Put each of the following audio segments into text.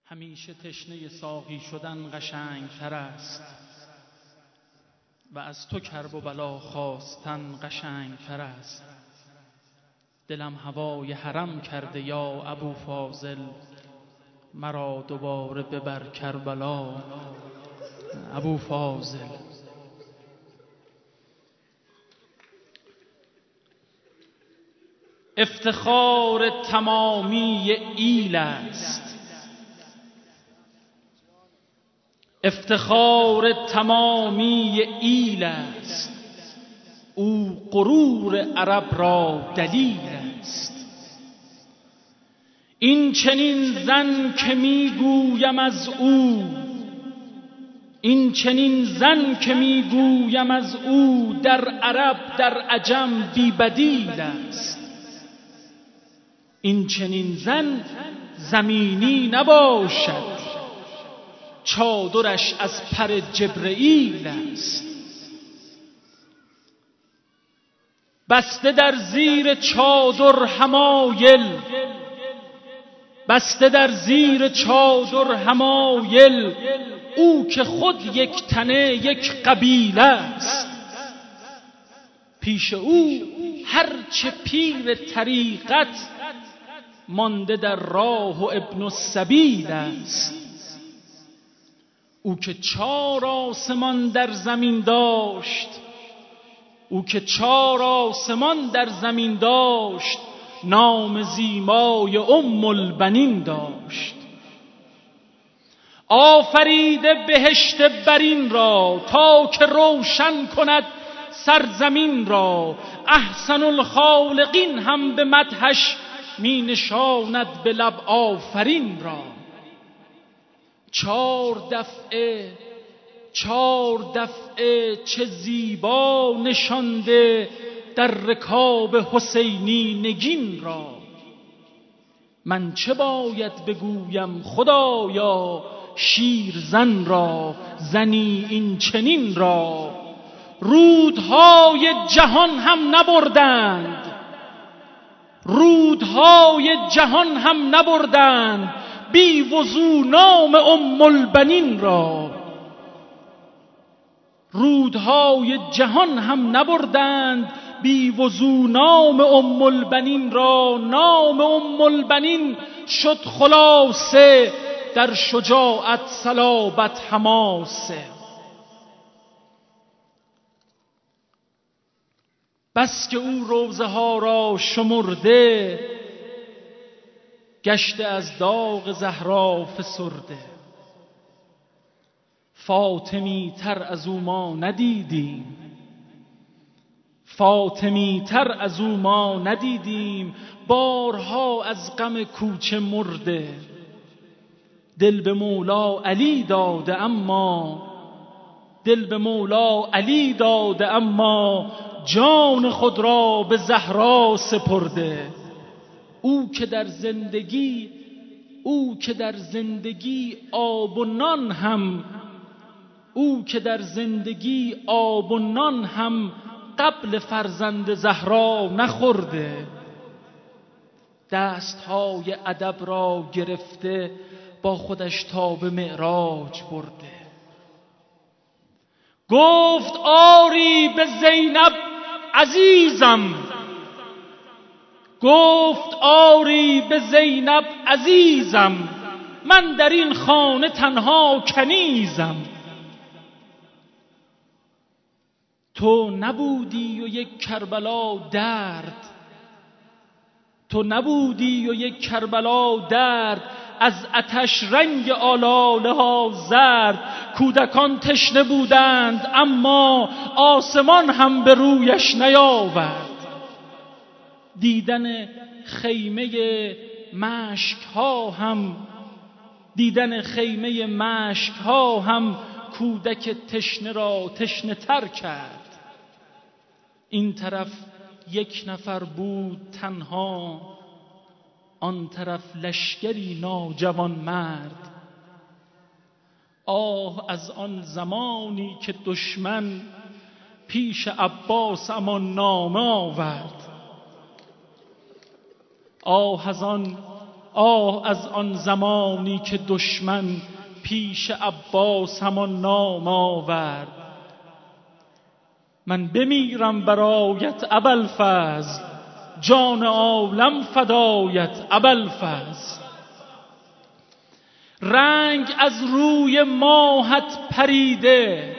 همیشه تشنه ساقی شدن قشنگ تر است و از تو کرب و بلا خواستن قشنگ تر است. دلم هوای حرم کرده یا ابو فاضل، مرا دوباره ببر کربلا ابو فاضل. افتخار تمامی ایل است، افتخار تمامی ایل است، او غرور عرب را دلیل است. این چنین زن که میگویم از او، این چنین زن که میگویم از او، در عرب در عجم بی بدیل است. این چنین زن زمینی نباشد، چادرش از پر جبرئیل است. بسته در زیر چادر حمایل، بسته در زیر چادر حمایل، او که خود یک تنه یک قبیله است. پیش او هرچه پیر طریقت، مانده در راه و ابن السبیل است. او که 4 آسمان در زمین داشت، او که 4 آسمان در زمین داشت، نام زیبای ام البنین داشت. آفریده بهشت برین را، تا که روشن کند سرزمین را. احسن الخالقین هم به مدحش، می نشاند به لب آفرین را. 4 دفعه 4 دفعه چه زیبا نشانده، در رکاب حسینی نگین را. من چه باید بگویم خدایا، شیرزن را زنی این چنین را. رودهای جهان هم نبردند، رودهای جهان هم نبردند، بی وضو نام ام البنین را. رودهای جهان هم نبردند، بی وضو نام ام البنین را. نام ام البنین شد خلاصه، در شجاعت صلابت حماسه. بس که او روزه ها را شمرده، گشته از داغ زهرا فسرده. فاطمی تر از او ما ندیدیم، فاطمی تر از او ما ندیدیم. بارها از غم کوچه مرده، دل به مولا علی داده اما، دل به مولا علی داده اما، جان خود را به زهرا سپرده. او که در زندگی، او که در زندگی آب و نان هم، او که در زندگی آب و نان هم، قبل فرزند زهرا نخورده. دستهای ادب را گرفته، با خودش تا به معراج برده. گفت آری به زینب عزیزم، گفت آری به زینب عزیزم، من در این خانه تنها کنیزم. تو نبودی و یک کربلا درد، تو نبودی و یک کربلا درد، از آتش رنگ آلاله ها زرد. کودکان تشنه بودند اما، آسمان هم به رویش نیاورد. دیدن خیمه مشک ها هم، دیدن خیمه مشک ها هم، کودک تشنه را تشنه تر کرد. این طرف 1 نفر بود تنها، آن طرف لشکری ناجوان مرد. آه از آن زمانی که دشمن، پیش عباس امان نامه آورد. آه از آن زمانی که دشمن پیش عباس همان نام آورد. من بمیرم برایت ابوالفضل، جان عالم فدایت ابوالفضل. رنگ از روی ماهت پریده،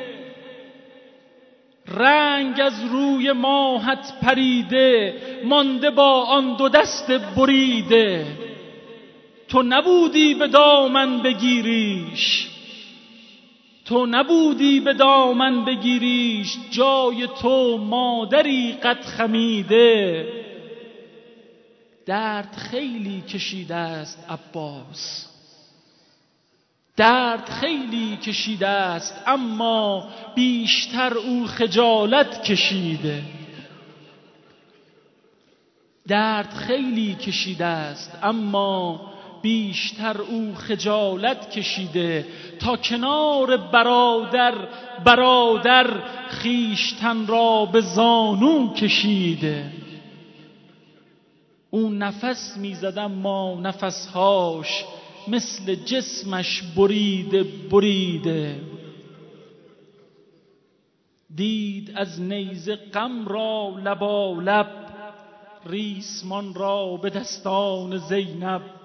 رنگ از روی ماهت پریده، مانده با آن دو دست بریده. تو نبودی به دامن بگیریش، تو نبودی به دامن بگیریش، جای تو مادری قد خمیده. درد خیلی کشیده است عباس، درد خیلی کشیده است، اما بیشتر او خجالت کشیده. درد خیلی کشیده است، اما بیشتر او خجالت کشیده. تا کنار برادر خیشتن را به زانو کشیده. او نفس میزد اما نفسهاش مثل جسمش بریده. دید از نیزه غم را لبالب، ریسمان را به دستان زینب.